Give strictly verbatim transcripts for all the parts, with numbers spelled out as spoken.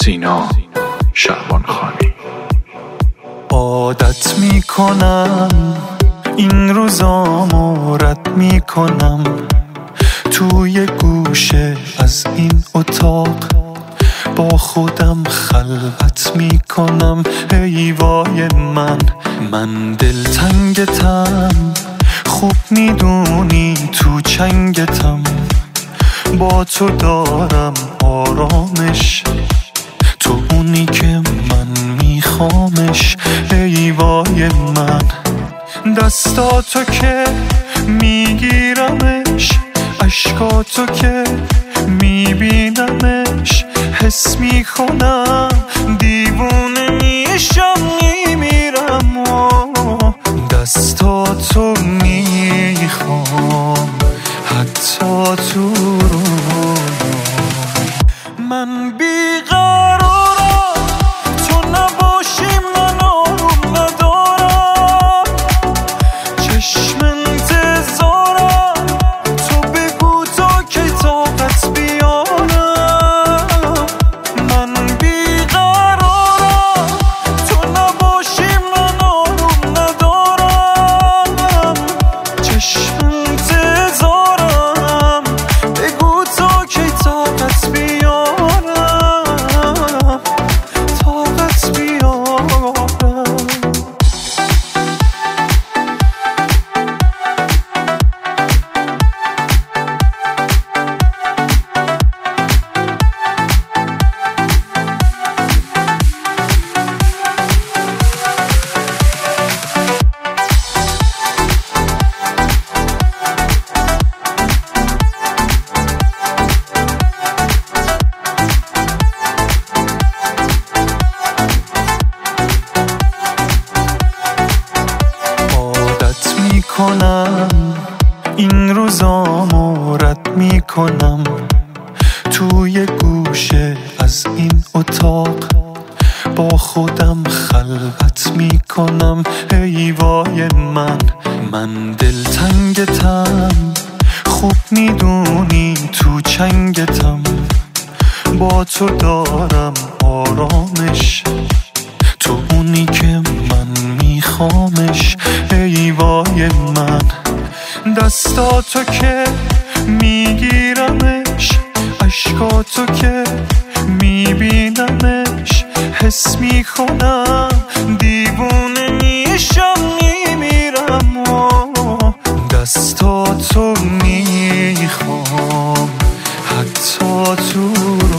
سینا شعبانخانی. عادت میکنم این روزامو رد میکنم، توی گوشه از این اتاق با خودم خلوت میکنم. ای وای من من دلتنگتم، خوب میدونی تو چنگتم، با تو دارم آرامش، تو اونی که من میخوامش. ای وای من دستاتو که میگیرمش، عشقاتو که میبینمش، حس میکنم دیوونه میشم میمیرم و دستاتو میخوام حتی تو رو. من بیقرارم تو نباشی، من آروم ندارم، چشم انتظارم تو بگو تا که طاقت بیارم. من بیقرارم تو نباشی، من آروم ندارم، چشم انتظارم بگو تا که طاقت بیارم، طاقت بیارم. کنم این روزامو رد میکنم، توی گوشه از این اتاق با خودم خلوت میکنم. ای وای من من دلتنگتم، خوب میدونی تو چنگتم، با تو دارم آرامش، تو اونی که من میخوامش. ای وای من دستاتو که میگیرمش، عشقاتو که میبینمش، حس میکنم دیوونه میشم میمیرم و دستاتو میخوام حتی تو رو.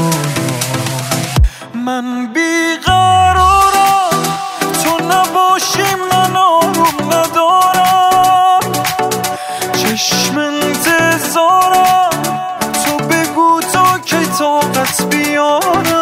من بیقرارم تو نباشی، من آروم ندارم، چشم انتظارم تو بگو تا که طاقت بیارم.